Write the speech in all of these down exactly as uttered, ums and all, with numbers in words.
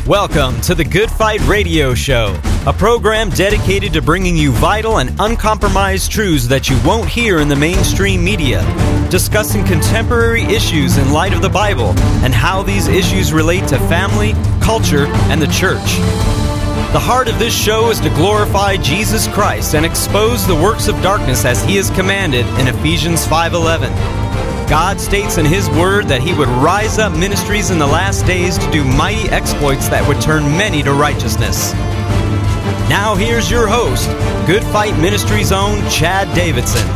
Welcome to the Good Fight Radio Show, a program dedicated to bringing you vital and uncompromised truths that you won't hear in the mainstream media, discussing contemporary issues in light of the Bible and how these issues relate to family, culture, and the church. The heart of this show is to glorify Jesus Christ and expose the works of darkness as He is commanded in Ephesians five eleven. God states in His Word that He would rise up ministries in the last days to do mighty exploits that would turn many to righteousness. Now here's your host, Good Fight Ministries' own Chad Davidson.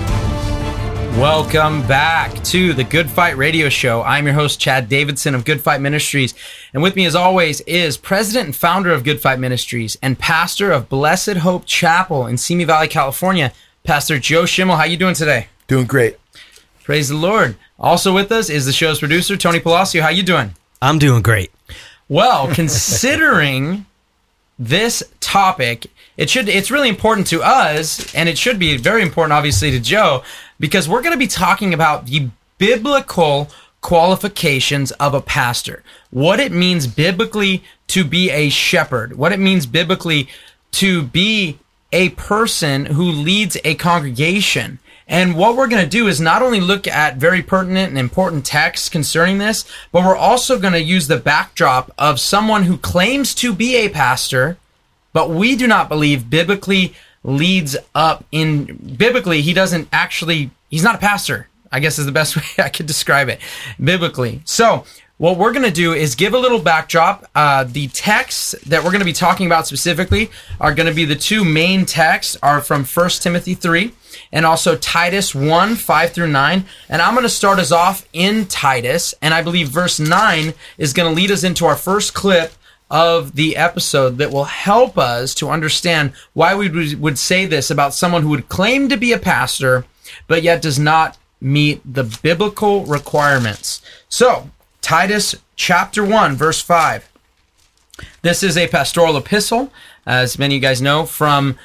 Welcome back to the Good Fight Radio Show. I'm your host, Chad Davidson of Good Fight Ministries. And with me, as always, is president and founder of Good Fight Ministries and pastor of Blessed Hope Chapel in Simi Valley, California, Pastor Joe Schimmel. How you doing today? Doing great. Praise the Lord. Also with us is the show's producer, Tony Palacio. How you doing? I'm doing great. Well, considering this topic, it should it's really important to us, and it should be very important, obviously, to Joe, because we're going to be talking about the biblical qualifications of a pastor. What it means biblically to be a shepherd. What it means biblically to be a person who leads a congregation. And what we're going to do is not only look at very pertinent and important texts concerning this, but we're also going to use the backdrop of someone who claims to be a pastor, but we do not believe biblically leads up in, biblically, he doesn't actually, he's not a pastor, I guess is the best way I could describe it, biblically. So what we're going to do is give a little backdrop. Uh, the texts that we're going to be talking about specifically are going to be the two main texts are from First Timothy three and also Titus one, five through nine. And I'm going to start us off in Titus, and I believe verse nine is going to lead us into our first clip of the episode that will help us to understand why we would say this about someone who would claim to be a pastor, but yet does not meet the biblical requirements. So, Titus chapter one, verse five. This is a pastoral epistle, as many of you guys know, from,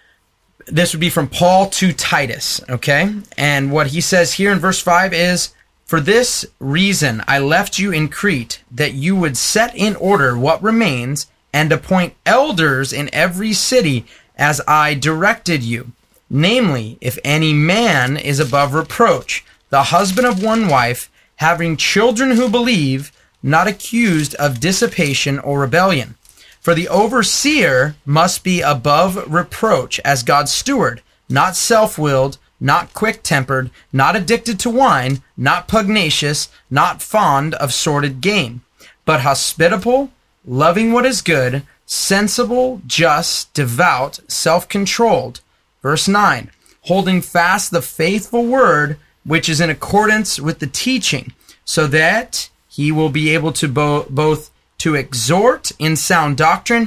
this would be from Paul to Titus, okay? And what he says here in verse five is, "For this reason I left you in Crete, that you would set in order what remains, and appoint elders in every city, as I directed you. Namely, if any man is above reproach, the husband of one wife, having children who believe, not accused of dissipation or rebellion. For the overseer must be above reproach as God's steward, not self-willed, not quick-tempered, not addicted to wine, not pugnacious, not fond of sordid gain, but hospitable, loving what is good, sensible, just, devout, self-controlled." Verse nine, "Holding fast the faithful word, which is in accordance with the teaching, so that he will be able to bo- both to exhort in sound doctrine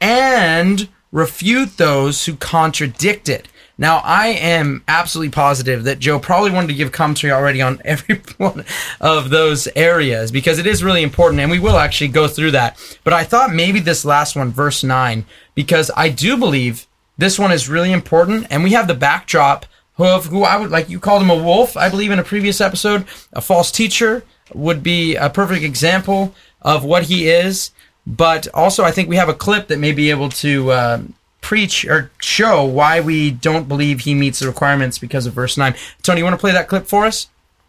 and refute those who contradict it." Now, I am absolutely positive that Joe probably wanted to give commentary already on every one of those areas, because it is really important, and we will actually go through that. But I thought maybe this last one, verse nine, because I do believe this one is really important, and we have the backdrop of who I would, like you called him a wolf, I believe in a previous episode. A false teacher would be a perfect example of what he is. But also I think we have a clip that may be able to uh, preach or show why we don't believe he meets the requirements because of verse nine. Tony, you want to play that clip for us?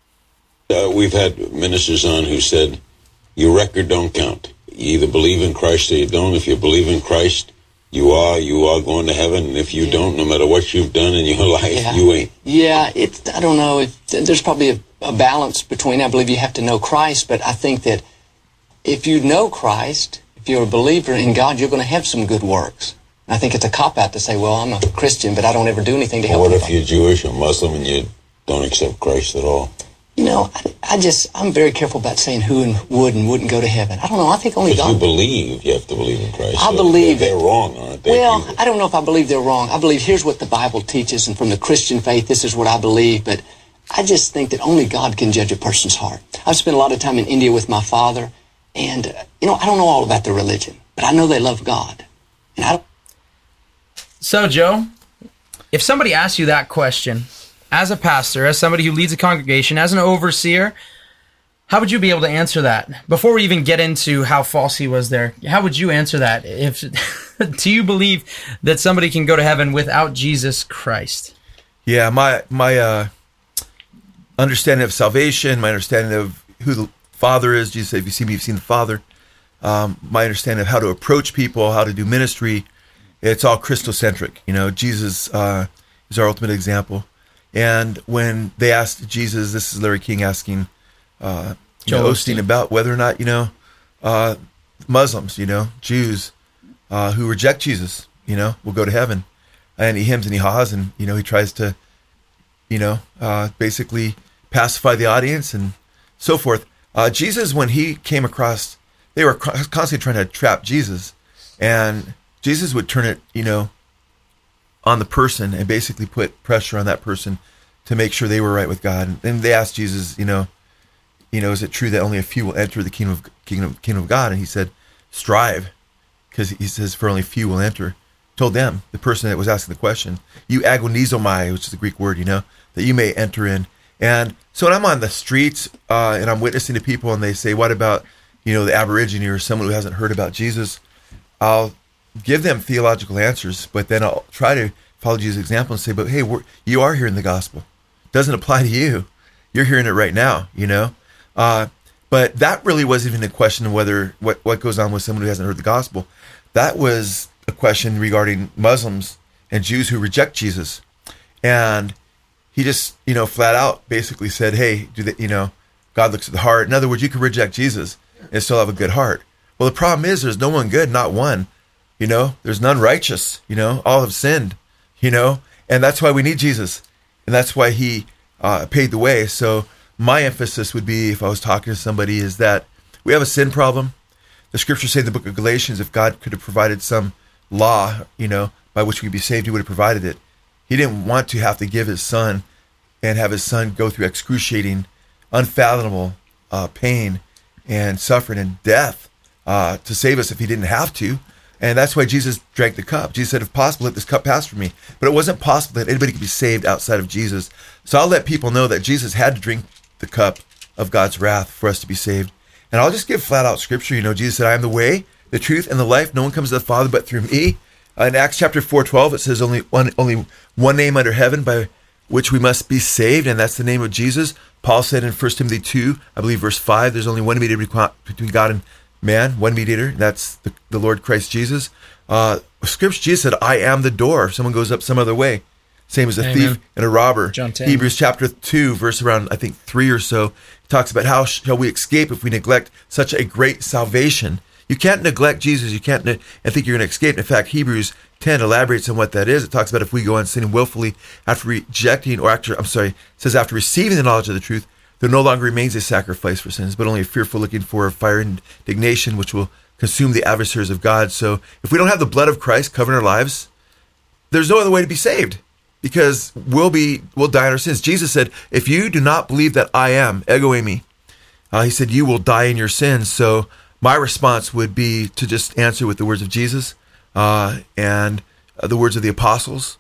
Uh, we've had ministers on who said, your record don't count. You either believe in Christ or you don't. If you believe in Christ, You are, you are going to heaven, and if you yeah. don't, no matter what you've done in your life, yeah. you ain't. Yeah, it's, I don't know, it, there's probably a, a balance between, I believe you have to know Christ, but I think that if you know Christ, if you're a believer in God, you're going to have some good works. I think it's a cop-out to say, well, I'm a Christian, but I don't ever do anything to help What if anybody. you're Jewish or Muslim and you don't accept Christ at all? You know, I, I just, I'm very careful about saying who and would and wouldn't go to heaven. I don't know, I think only Because God. you believe, you have to believe in Christ. I so believe they're, it. they're wrong, aren't they? Well, people? I don't know if I believe they're wrong. I believe here's what the Bible teaches, and from the Christian faith, this is what I believe, but I just think that only God can judge a person's heart. I've spent a lot of time in India with my father, and, uh, you know, I don't know all about their religion, but I know they love God. And I don't... So, Joe, if somebody asks you that question, as a pastor, as somebody who leads a congregation, as an overseer, How would you be able to answer that? Before we even get into how false he was there, how would you answer that? If do you believe that somebody can go to heaven without Jesus Christ? Yeah, my my uh, understanding of salvation, my understanding of who the Father is, Jesus said, if you see me, you've seen the Father. Um, my understanding of how to approach people, how to do ministry, it's all Christocentric. You know, Jesus uh, is our ultimate example. And when they asked Jesus, this is Larry King asking uh, you know, Osteen about whether or not, you know, uh, Muslims, you know, Jews uh, who reject Jesus, you know, will go to heaven. And he hems and he haws, and, you know, he tries to, you know, uh, basically pacify the audience and so forth. Uh, Jesus, when he came across, they were constantly trying to trap Jesus, and Jesus would turn it, you know, on the person and basically put pressure on that person to make sure they were right with God. And then they asked Jesus, you know, you know, is it true that only a few will enter the kingdom of kingdom, kingdom of God? And he said, strive, because he says, for only few will enter. Told them, the person that was asking the question, you agonizomai, which is the Greek word, you know, that you may enter in. And so when I'm on the streets uh, and I'm witnessing to people and they say, what about, you know, the Aborigine or someone who hasn't heard about Jesus, I'll give them theological answers, but then I'll try to follow Jesus' example and say, but hey, we're, you are hearing the gospel. It doesn't apply to you. You're hearing it right now, you know? Uh, but that really wasn't even a question of whether what, what goes on with someone who hasn't heard the gospel. That was a question regarding Muslims and Jews who reject Jesus. And he just, you know, flat out basically said, hey, do that, you know, God looks at the heart. In other words, you can reject Jesus and still have a good heart. Well, the problem is there's no one good, not one. You know, there's none righteous, you know, all have sinned, you know, and that's why we need Jesus. And that's why he uh, paid the way. So my emphasis would be, if I was talking to somebody, is that we have a sin problem. The scriptures say in the book of Galatians, if God could have provided some law, you know, by which we could be saved, he would have provided it. He didn't want to have to give his son and have his son go through excruciating, unfathomable uh, pain and suffering and death uh, to save us if he didn't have to. And that's why Jesus drank the cup. Jesus said, if possible, let this cup pass from me. But it wasn't possible that anybody could be saved outside of Jesus. So I'll let people know that Jesus had to drink the cup of God's wrath for us to be saved. And I'll just give flat out scripture. You know, Jesus said, I am the way, the truth, and the life. No one comes to the Father but through me. Uh, in Acts chapter four twelve, it says only one, only one name under heaven by which we must be saved, and that's the name of Jesus. Paul said in First Timothy two, I believe verse five, there's only one mediator between God and man, one mediator, that's the, the Lord Christ Jesus. Uh, scripture, Jesus said, I am the door. If someone goes up some other way, same as a Amen. Thief and a robber. John ten. Hebrews chapter two, verse around, I think, three or so, talks about how shall we escape if we neglect such a great salvation. You can't neglect Jesus. You can't ne- and think you're going to escape. In fact, Hebrews ten elaborates on what that is. It talks about if we go on sinning willfully after rejecting, or after, I'm sorry, it says after receiving the knowledge of the truth, there no longer remains a sacrifice for sins, but only a fearful looking for fire and indignation, which will consume the adversaries of God. So if we don't have the blood of Christ covering our lives, there's no other way to be saved, because we'll be we'll die in our sins. Jesus said, if you do not believe that I am, ego eimi, uh, he said, you will die in your sins. So my response would be to just answer with the words of Jesus uh, and uh, the words of the apostles,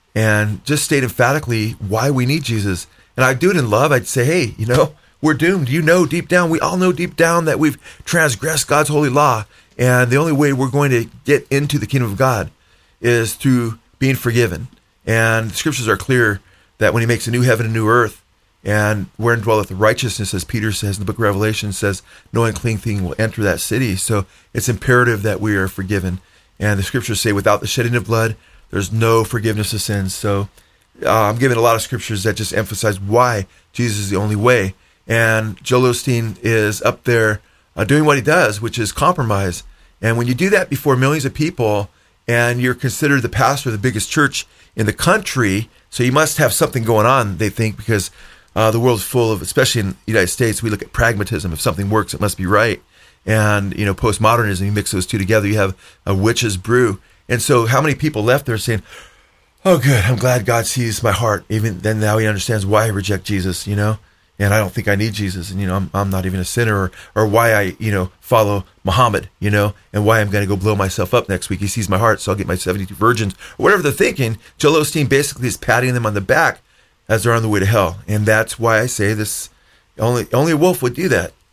and just state emphatically why we need Jesus. And I'd do it in love. I'd say, hey, you know, we're doomed. You know deep down, we all know deep down that we've transgressed God's holy law. And the only way we're going to get into the kingdom of God is through being forgiven. And the scriptures are clear that when he makes a new heaven and new earth, and wherein dwelleth righteousness, as Peter says in the book of Revelation, says, no unclean thing will enter that city. So it's imperative that we are forgiven. And the scriptures say, without the shedding of blood, there's no forgiveness of sins. So uh, I'm giving a lot of scriptures that just emphasize why Jesus is the only way. And Joel Osteen is up there uh, doing what he does, which is compromise. And when you do that before millions of people, and you're considered the pastor of the biggest church in the country, so you must have something going on, they think, because uh, the world's full of, especially in the United States, we look at pragmatism. If something works, it must be right. And, you know, postmodernism, you mix those two together, you have a witch's brew. And so how many people left there saying, oh, good, I'm glad God sees my heart. Even then now he understands why I reject Jesus, you know, and I don't think I need Jesus. And, you know, I'm, I'm not even a sinner, or, or why I, you know, follow Muhammad, you know, and why I'm going to go blow myself up next week. He sees my heart, so I'll get my seventy-two virgins, or whatever they're thinking. Joel Osteen basically is patting them on the back as they're on the way to hell. And that's why I say this, only only a wolf would do that.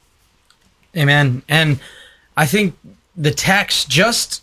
Amen. And I think the text, just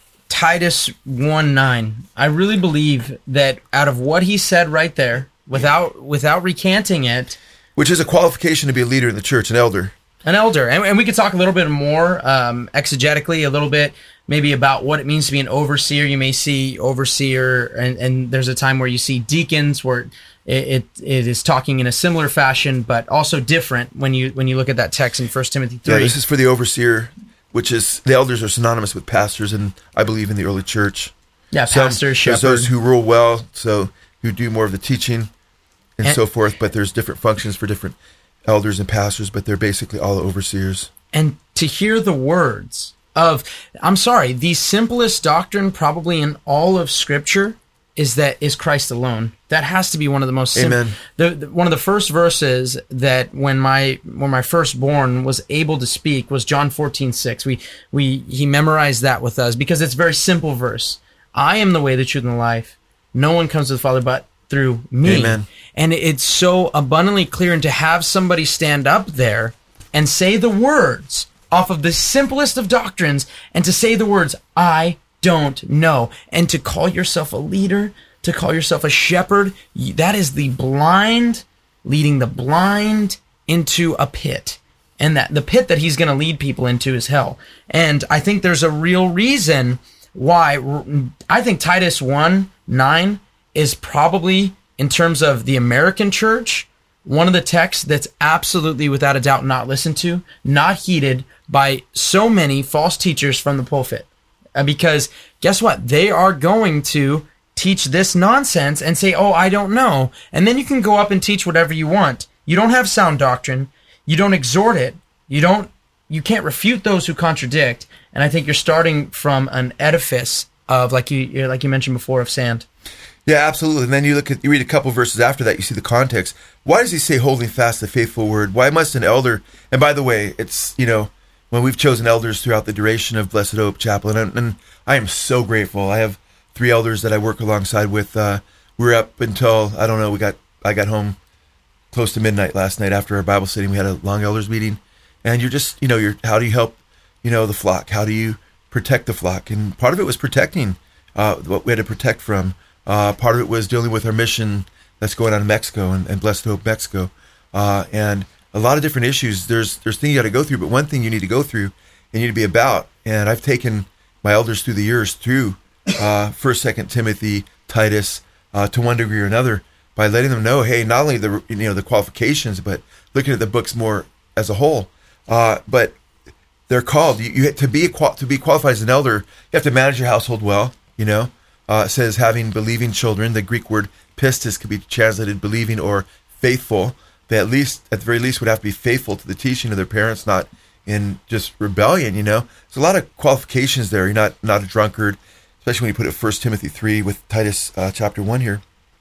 Titus one nine, I really believe that out of what he said right there, without without recanting it, which is a qualification to be a leader in the church, an elder. An elder. And, and we could talk a little bit more um, exegetically, a little bit maybe about what it means to be an overseer. You may see overseer, and, and there's a time where you see deacons, where it, it it is talking in a similar fashion, but also different when you when you look at that text in First Timothy three. Yeah, this is for the overseer, which is, the elders are synonymous with pastors, and I believe in the early church. Yeah, Some, pastors, shepherds. There's those who rule well, so who do more of the teaching and, and so forth, but there's different functions for different elders and pastors, but they're basically all overseers. And to hear the words of, I'm sorry, the simplest doctrine probably in all of Scripture is that is Christ alone. That has to be one of the most simple. Amen. The, the, one of the first verses that when my when my firstborn was able to speak was John fourteen six. We we he memorized that with us because it's a very simple verse. I am the way, the truth, and the life. No one comes to the Father but through me. Amen. And it's so abundantly clear, and to have somebody stand up there and say the words off of the simplest of doctrines, and to say the words, I don't know, and to call yourself a leader, to call yourself a shepherd, that is the blind leading the blind into a pit. And that the pit that he's going to lead people into is hell. And I think there's a real reason why. I think Titus one nine is probably, in terms of the American church, one of the texts that's absolutely, without a doubt, not listened to, not heeded by so many false teachers from the pulpit. Uh, because guess what? They are going to teach this nonsense and say, oh, I don't know. And then you can go up and teach whatever you want. You don't have sound doctrine. You don't exhort it. You don't. You can't refute those who contradict. And I think you're starting from an edifice of, like you like you mentioned before, of sand. Yeah, absolutely. And then you look at, you read a couple verses after that, you see the context. Why does he say holding fast the faithful word? Why must an elder, and by the way, it's, you know, when we've chosen elders throughout the duration of Blessed Hope Chapel, and, and I am so grateful. I have three elders that I work alongside with. Uh, we were up until, I don't know, we got, I got home close to midnight last night after our Bible study. We had a long elders meeting, and you're just, you know, you're, how do you help, you know, the flock? How do you protect the flock? And part of it was protecting uh, what we had to protect from. Uh, part of it was dealing with our mission that's going on in Mexico and, and Blessed Hope, Mexico. Uh, and a lot of different issues. There's there's things you got to go through, but one thing you need to go through, and you need to be about, and I've taken my elders through the years through uh, First, Second Timothy, Titus, uh, to one degree or another, by letting them know, hey, not only the you know the qualifications, but looking at the books more as a whole. Uh, but they're called you, you to be to be qualified as an elder. You have to manage your household well. You know, uh, it says having believing children. The Greek word pistis could be translated believing or faithful. They at least, at the very least, would have to be faithful to the teaching of their parents, not in just rebellion. You know, there's a lot of qualifications there. You're not not a drunkard, especially when you put it First Timothy three with Titus uh, chapter one here.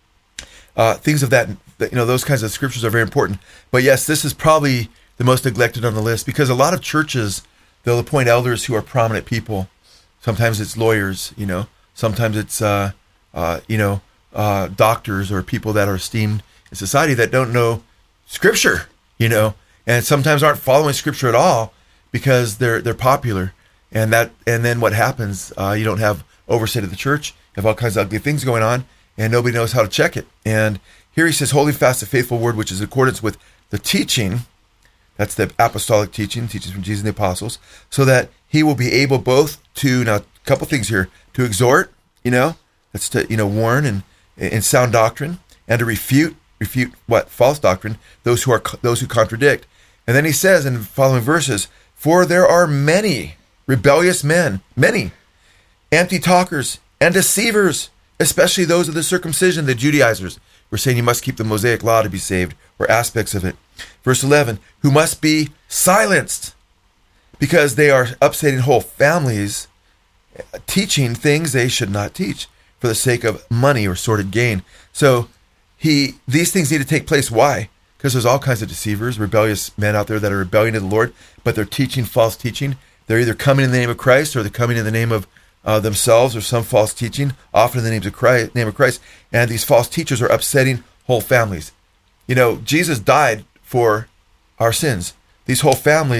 Uh, things of that, you know, those kinds of scriptures are very important. But yes, this is probably the most neglected on the list, because a lot of churches, they'll appoint elders who are prominent people. Sometimes it's lawyers, you know. Sometimes it's, uh, uh, you know, uh, doctors or people that are esteemed in society that don't know Scripture, you know, and sometimes aren't following Scripture at all because they're they're popular. And that, and then what happens? Uh, you don't have oversight of the church. You have all kinds of ugly things going on, and nobody knows how to check it. And here he says, holding fast the faithful word, which is in accordance with the teaching. That's the apostolic teaching, teachings from Jesus and the apostles, so that he will be able both to, now, a couple things here, to exhort, you know, that's to, you know, warn and in sound doctrine, and to refute, refute what? False doctrine, those who are, those who contradict. And then he says in the following verses, for there are many rebellious men, many, empty talkers and deceivers, especially those of the circumcision, the Judaizers. We're saying you must keep the Mosaic law to be saved, or aspects of it. Verse eleven, who must be silenced because they are upsetting whole families, teaching things they should not teach for the sake of money or sordid gain. So he these things need to take place. Why? Because there's all kinds of deceivers, rebellious men out there that are rebelling to the Lord, but they're teaching false teaching. They're either coming in the name of Christ, or they're coming in the name of uh, themselves, or some false teaching, often in the names of Christ, name of Christ. And these false teachers are upsetting whole families. You know, Jesus died for our sins. These whole families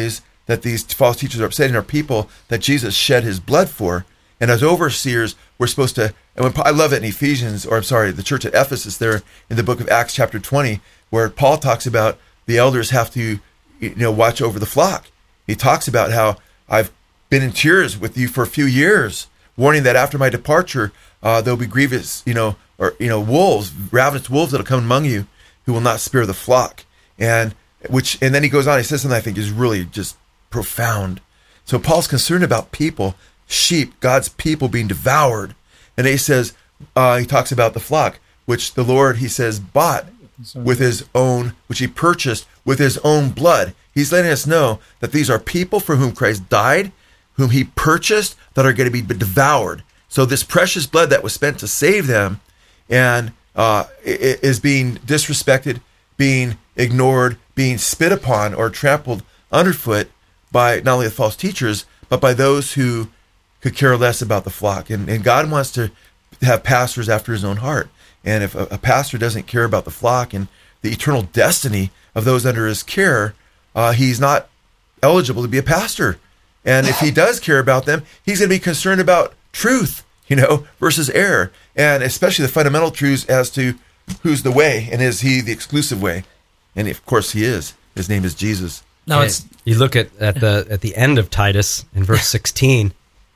that these false teachers are upsetting are people that Jesus shed his blood for. And as overseers, we're supposed to, and when, I love it in Ephesians, or I'm sorry, the church at Ephesus there in the book of Acts chapter twenty, where Paul talks about the elders have to, you know, watch over the flock. He talks about how I've been in tears with you for a few years, warning that after my departure, uh, there'll be grievous, you know, or, you know, wolves, ravenous wolves that'll come among you who will not spare the flock. And which, and then he goes on, he says something I think is really just profound. So Paul's concerned about people, sheep, God's people being devoured. And he says, uh, he talks about the flock, which the Lord, he says, bought with his own, which he purchased with his own blood. He's letting us know that these are people for whom Christ died, whom he purchased, that are going to be devoured. So this precious blood that was spent to save them and uh, is being disrespected, being ignored, being spit upon or trampled underfoot by not only the false teachers, but by those who could care less about the flock. And, and God wants to have pastors after his own heart. And if a, a pastor doesn't care about the flock and the eternal destiny of those under his care, uh, he's not eligible to be a pastor. And if he does care about them, he's going to be concerned about truth, you know, versus error. And especially the fundamental truths as to who's the way and is he the exclusive way. And of course he is. His name is Jesus. No, it's you look at, at the at the end of Titus in verse sixteen,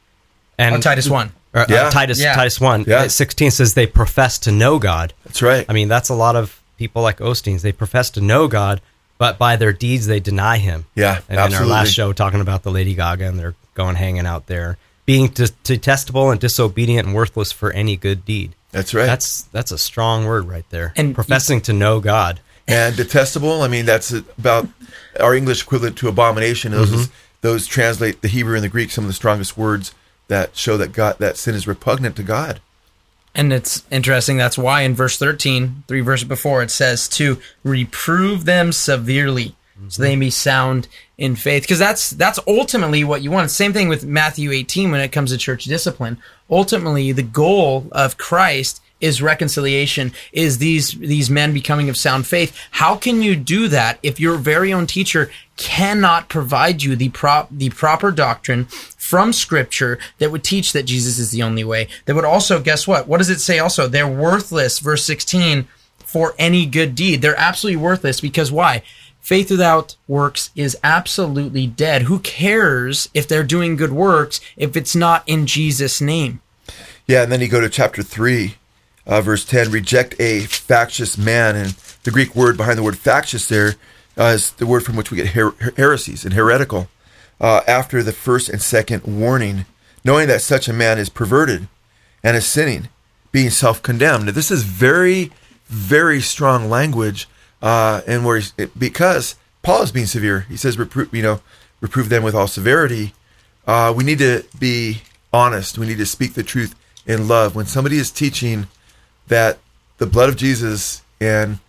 and oh, Titus one. Or, Yeah. uh, Titus Yeah. Titus one. Yeah. uh, sixteen says they profess to know God. That's right. I mean, that's a lot of people like Osteen's. They profess to know God, but by their deeds they deny Him. Yeah, And absolutely. in our last show, talking about the Lady Gaga, and they're going hanging out there, being de- detestable and disobedient and worthless for any good deed. That's right. That's that's a strong word right there. And professing to know God. And detestable, I mean, that's about our English equivalent to abomination. Those is, those translate the Hebrew and the Greek, some of the strongest words that show that God, that sin is repugnant to God. And it's interesting. That's why in verse thirteen, three verses before, it says to reprove them severely, so they may sound in faith. Because that's that's ultimately what you want. Same thing with Matthew eighteen when it comes to church discipline. Ultimately, the goal of Christ is reconciliation, is these these men becoming of sound faith. How can you do that if your very own teacher cannot provide you the prop the proper doctrine from Scripture that would teach that Jesus is the only way? That would also, guess what? What does it say also? They're worthless, verse sixteen, for any good deed. They're absolutely worthless because why? Faith without works is absolutely dead. Who cares if they're doing good works if it's not in Jesus' name? Yeah, and then you go to chapter three, uh, verse ten, reject a factious man. And the Greek word behind the word factious there uh, is the word from which we get her- heresies and heretical. Uh, after the first and second warning, knowing that such a man is perverted and is sinning, being self-condemned. Now, this is very, very strong language, uh, and where he's, it, because Paul is being severe. He says, reprove, you know, reprove them with all severity. Uh, we need to be honest. We need to speak the truth in love. When somebody is teaching that the blood of Jesus and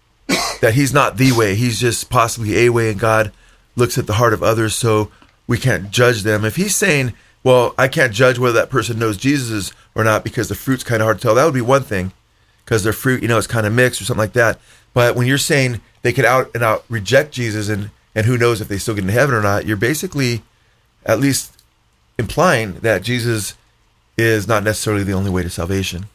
that he's not the way, he's just possibly a way, and God looks at the heart of others, so we can't judge them. If he's saying, well, I can't judge whether that person knows Jesus or not because the fruit's kind of hard to tell, that would be one thing, because their fruit, you know, is kind of mixed or something like that. But when you're saying they could out and out reject Jesus, and, and who knows if they still get into heaven or not, you're basically at least implying that Jesus is not necessarily the only way to salvation.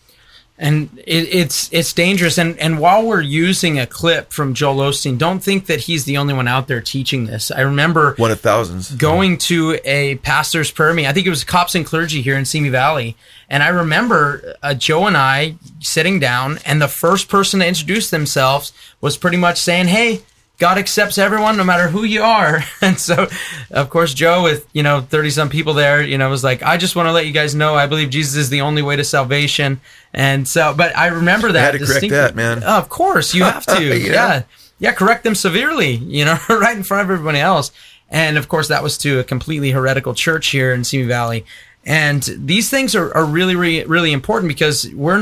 And it, it's it's dangerous. And, and while we're using a clip from Joel Osteen, don't think that he's the only one out there teaching this. I remember One of thousands. going to a pastor's prayer meeting. I think it was Cops and Clergy here in Simi Valley. And I remember uh, Joe and I sitting down, and the first person to introduce themselves was pretty much saying, hey, God accepts everyone no matter who you are. And so, of course, Joe, with, you know, thirty-some people there, you know, was like, I just want to let you guys know I believe Jesus is the only way to salvation. And so, but I remember that. I had to correct distinctly. that, man. Oh, of course, you have to. You know? Yeah. Yeah, correct them severely, you know, right in front of everybody else. And, of course, that was to a completely heretical church here in Simi Valley. And these things are, are really, really, really important because we're not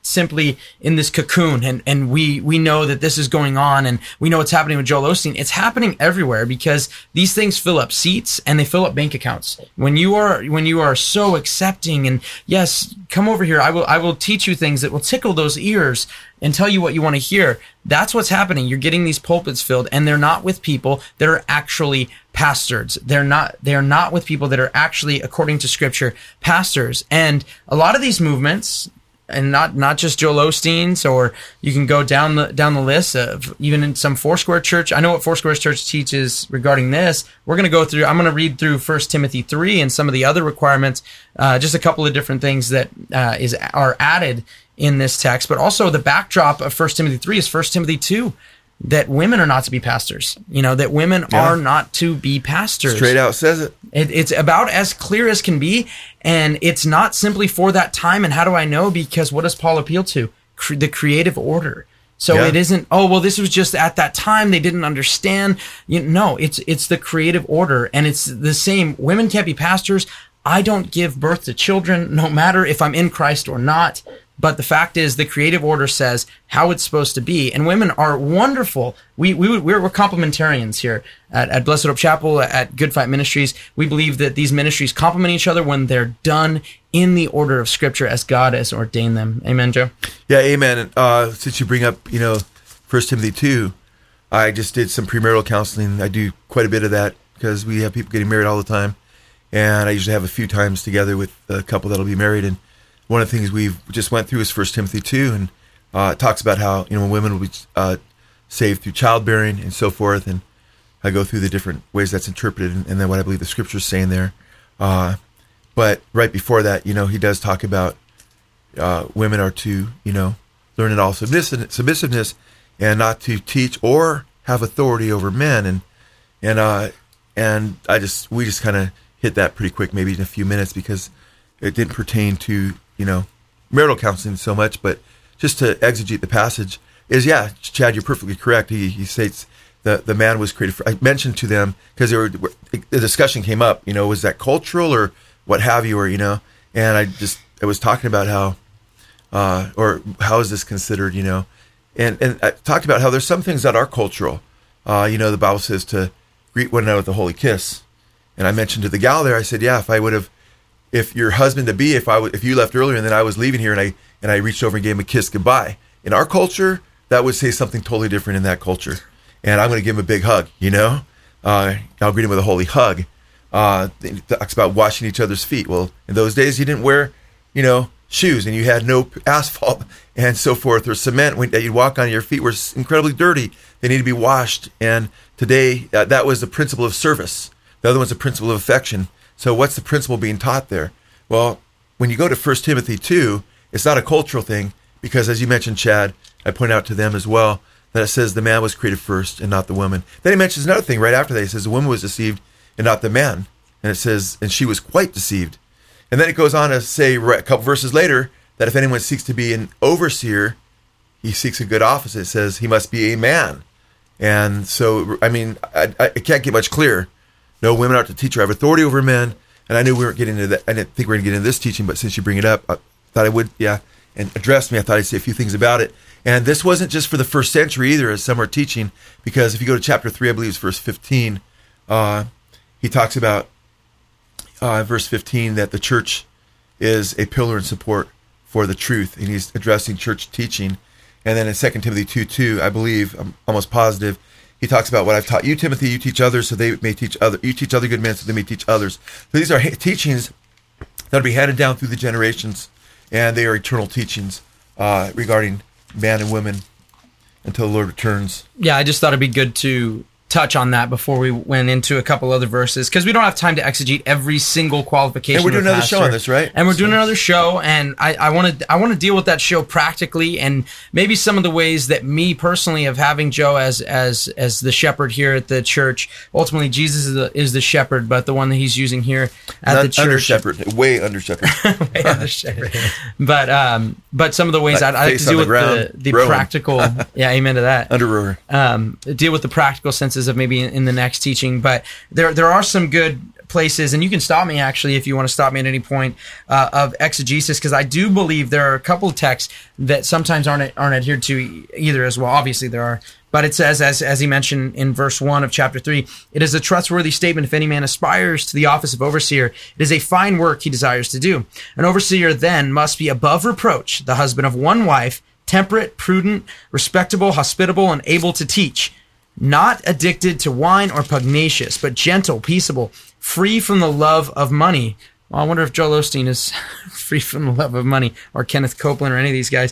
simply in this cocoon and, and we, we know that this is going on and we know what's happening with Joel Osteen. It's happening everywhere because these things fill up seats and they fill up bank accounts. When you are, when you are so accepting and yes, come over here, I will, I will teach you things that will tickle those ears and tell you what you want to hear. That's what's happening. You're getting these pulpits filled and they're not with people that are actually pastors. They're not, they're not with people that are actually, according to scripture, pastors. And a lot of these movements, and not, not just Joel Osteen's, or you can go down the, down the list of even in some Foursquare Church. I know what Foursquare Church teaches regarding this. We're going to go through, I'm going to read through First Timothy three and some of the other requirements, uh, just a couple of different things that, uh, is, are added in this text, but also the backdrop of First Timothy three is First Timothy two, that women are not to be pastors. You know, that women yeah. are not to be pastors. Straight out says it. it. It's about as clear as can be, and it's not simply for that time. And how do I know? Because what does Paul appeal to? Cre- the creative order. So yeah. it isn't, oh, well, this was just at that time. They didn't understand. You know, no, it's it's the creative order, and it's the same. Women can't be pastors. I don't give birth to children, no matter if I'm in Christ or not. But the fact is, the creative order says how it's supposed to be, and women are wonderful. We we we're, we're complementarians here at, at Blessed Hope Chapel, at Good Fight Ministries. We believe that these ministries complement each other when they're done in the order of Scripture as God has ordained them. Amen, Joe. Yeah, amen. And uh, since you bring up, you know, First Timothy two, I just did some premarital counseling. I do quite a bit of that because we have people getting married all the time, and I usually have a few times together with a couple that'll be married. And one of the things we've just went through is First Timothy two, and uh, it talks about how, you know, women will be uh, saved through childbearing and so forth, and I go through the different ways that's interpreted, and, and then what I believe the Scripture's saying there. Uh, but right before that, you know, he does talk about uh, women are to, you know, learn in all submiss- submissiveness and not to teach or have authority over men, and and uh, and I just we just kind of hit that pretty quick, maybe in a few minutes, because it didn't pertain to, you know, marital counseling so much, but just to exegete the passage is, yeah, Chad, you're perfectly correct. He he states the the man was created for, I mentioned to them, because they were, the discussion came up, you know, was that cultural or what have you, or, you know, and I just, I was talking about how, uh, or how is this considered, you know, and, and I talked about how there's some things that are cultural. Uh, you know, the Bible says to greet one another with a holy kiss. And I mentioned to the gal there, I said, yeah, if I would have, if your husband to be, if I w- if you left earlier and then I was leaving here and I and I reached over and gave him a kiss goodbye, in our culture that would say something totally different in that culture, and I'm going to give him a big hug. You know, uh, I'll greet him with a holy hug. Uh, it talks about washing each other's feet. Well, in those days you didn't wear, you know, shoes, and you had no asphalt and so forth, or cement when, that you'd walk on. Your feet were incredibly dirty. They need to be washed. And today uh, that was the principle of service. The other one's the principle of affection. So what's the principle being taught there? Well, when you go to First Timothy two, it's not a cultural thing, because as you mentioned, Chad, I point out to them as well, that it says the man was created first and not the woman. Then he mentions another thing right after that. He says the woman was deceived and not the man. And it says, and she was quite deceived. And then it goes on to say a couple verses later that if anyone seeks to be an overseer, he seeks a good office. It says he must be a man. And so, I mean, I, I can't get much clearer. No, women are to teach or have authority over men. And I knew we weren't getting into that. I didn't think we were going to get into this teaching, but since you bring it up, I thought I would, yeah, and address me. I thought I'd say a few things about it. And this wasn't just for the first century either, as some are teaching, because if you go to chapter three, I believe it's verse fifteen, uh, he talks about, uh, verse fifteen, that the church is a pillar and support for the truth. And he's addressing church teaching. And then in Second Timothy two two, I believe, I'm almost positive, he talks about what I've taught you, Timothy, you teach others so they may teach other. You teach other good men so they may teach others. So these are teachings that will be handed down through the generations, and they are eternal teachings uh, regarding man and women until the Lord returns. Yeah, I just thought it'd be good to touch on that before we went into a couple other verses, because we don't have time to exegete every single qualification. And we're doing of a another pastor. show on this, right? And we're doing another show, and I want to I want to deal with that show practically, and maybe some of the ways that me personally, of having Joe as as as the shepherd here at the church. Ultimately, Jesus is the, is the shepherd, but the one that he's using here at Not the church, under shepherd, way under shepherd, way under shepherd. But um, but some of the ways Like I'd, I'd like to deal the with ground, the, the rowing. practical. Yeah, amen to that. under rower. Um, deal with the practical senses of maybe in, in the next teaching, but there there are some good places, and you can stop me actually if you want to stop me at any point uh, of exegesis, because I do believe there are a couple of texts that sometimes aren't aren't adhered to either as well. Obviously there are, but it says, as as he mentioned in verse one of chapter three, it is a trustworthy statement if any man aspires to the office of overseer. It is a fine work he desires to do. An overseer then must be above reproach, the husband of one wife, temperate, prudent, respectable, hospitable, and able to teach, not addicted to wine or pugnacious, but gentle, peaceable, free from the love of money. Well, I wonder if Joel Osteen is free from the love of money, or Kenneth Copeland, or any of these guys.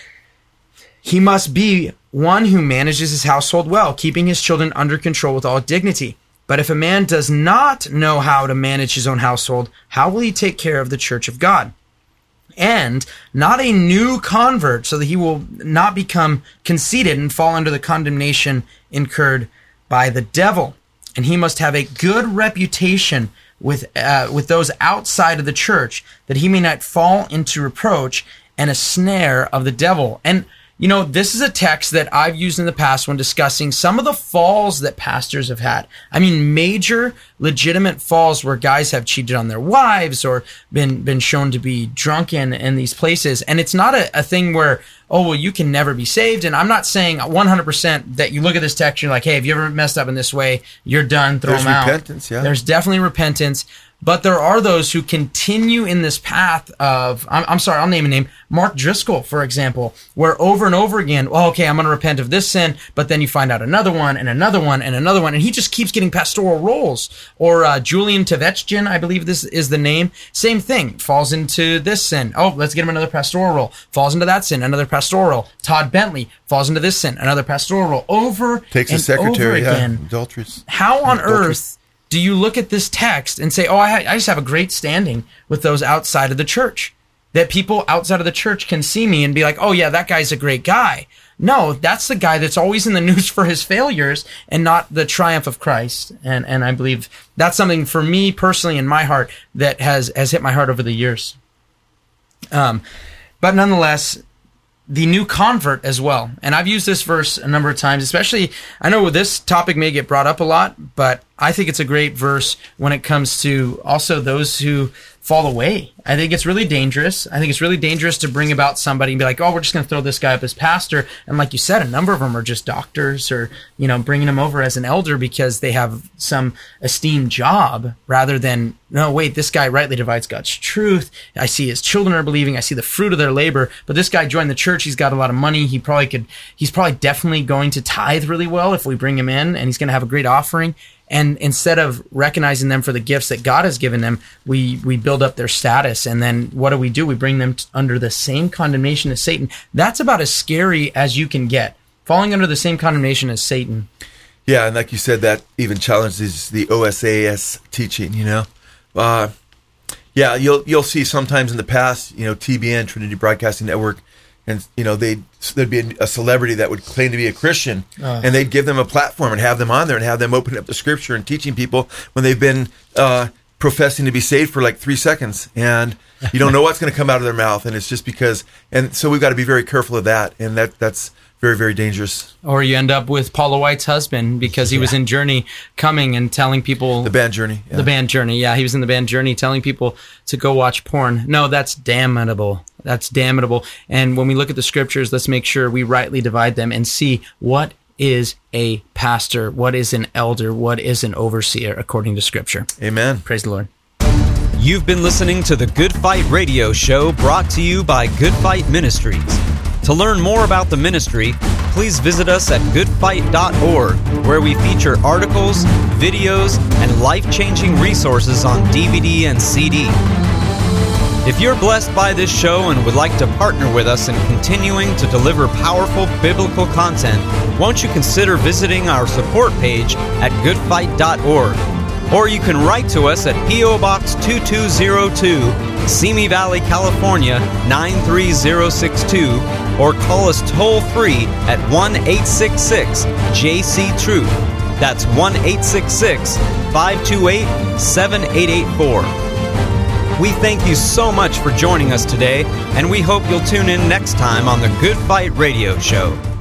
He must be one who manages his household well, keeping his children under control with all dignity. But if a man does not know how to manage his own household, how will he take care of the church of God? And not a new convert, so that he will not become conceited and fall under the condemnation incurred by the devil. And he must have a good reputation with uh, with those outside of the church, that he may not fall into reproach and a snare of the devil. And you know, this is a text that I've used in the past when discussing some of the falls that pastors have had. I mean, major, legitimate falls where guys have cheated on their wives or been been shown to be drunken in these places. And it's not a, a thing where, oh, well, you can never be saved. And I'm not saying one hundred percent that you look at this text, you're like, hey, if you ever messed up in this way, you're done, throw There's them out. There's repentance, yeah. There's definitely repentance. But there are those who continue in this path of, I'm, I'm sorry, I'll name a name, Mark Driscoll, for example, where over and over again, well, okay, I'm going to repent of this sin, but then you find out another one and another one and another one, and he just keeps getting pastoral roles. Or uh, Julian Tvechkin, I believe this is the name, same thing, falls into this sin. Oh, let's get him another pastoral role. Falls into that sin, another pastoral role. Todd Bentley falls into this sin, another pastoral role. Over Takes and a secretary, over again. yeah, adulteress. How on Adulteress. earth do you look at this text and say, oh, I, I just have a great standing with those outside of the church, that people outside of the church can see me and be like, oh, yeah, that guy's a great guy? No, that's the guy that's always in the news for his failures and not the triumph of Christ. And and I believe that's something for me personally in my heart that has, has hit my heart over the years. Um, but nonetheless, the new convert as well. And I've used this verse a number of times, especially, I know this topic may get brought up a lot, but I think it's a great verse when it comes to also those who fall away. I think it's really dangerous. I think it's really dangerous to bring about somebody and be like, oh, we're just going to throw this guy up as pastor. And like you said, a number of them are just doctors, or, you know, bringing them over as an elder because they have some esteemed job, rather than, no, wait, this guy rightly divides God's truth. I see his children are believing. I see the fruit of their labor. But this guy joined the church. He's got a lot of money. He probably could, he's probably definitely going to tithe really well if we bring him in, and he's going to have a great offering. And instead of recognizing them for the gifts that God has given them, we we build up their status. And then what do we do? We bring them t- under the same condemnation as Satan. That's about as scary as you can get, falling under the same condemnation as Satan. Yeah, and like you said, that even challenges the O S A S teaching, you know. Uh, yeah, you'll you'll see sometimes in the past, you know, T B N, Trinity Broadcasting Network, and, you know, they'd, there'd be a celebrity that would claim to be a Christian, uh. and they'd give them a platform and have them on there and have them open up the scripture and teaching people when they've been uh, professing to be saved for like three seconds. And you don't know what's going to come out of their mouth. And it's just because, and so we've got to be very careful of that. And that that's very, very dangerous. Or you end up with Paula White's husband, because he yeah. was in Journey coming and telling people... The band Journey. Yeah. The band Journey, yeah. He was in the band Journey telling people to go watch porn. No, that's damnable. That's damnable. And when we look at the scriptures, let's make sure we rightly divide them and see what is a pastor, what is an elder, what is an overseer according to scripture. Amen. Praise the Lord. You've been listening to the Good Fight Radio Show, brought to you by Good Fight Ministries. To learn more about the ministry, please visit us at good fight dot org, where we feature articles, videos, and life-changing resources on D V D and C D. If you're blessed by this show and would like to partner with us in continuing to deliver powerful biblical content, won't you consider visiting our support page at good fight dot org? Or you can write to us at P O Box two two zero two, Simi Valley, California nine three zero six two, or call us toll-free at one eight six six J C Truth. That's one eight six six, five two eight, seven eight eight four. We thank you so much for joining us today, and we hope you'll tune in next time on the Good Fight Radio Show.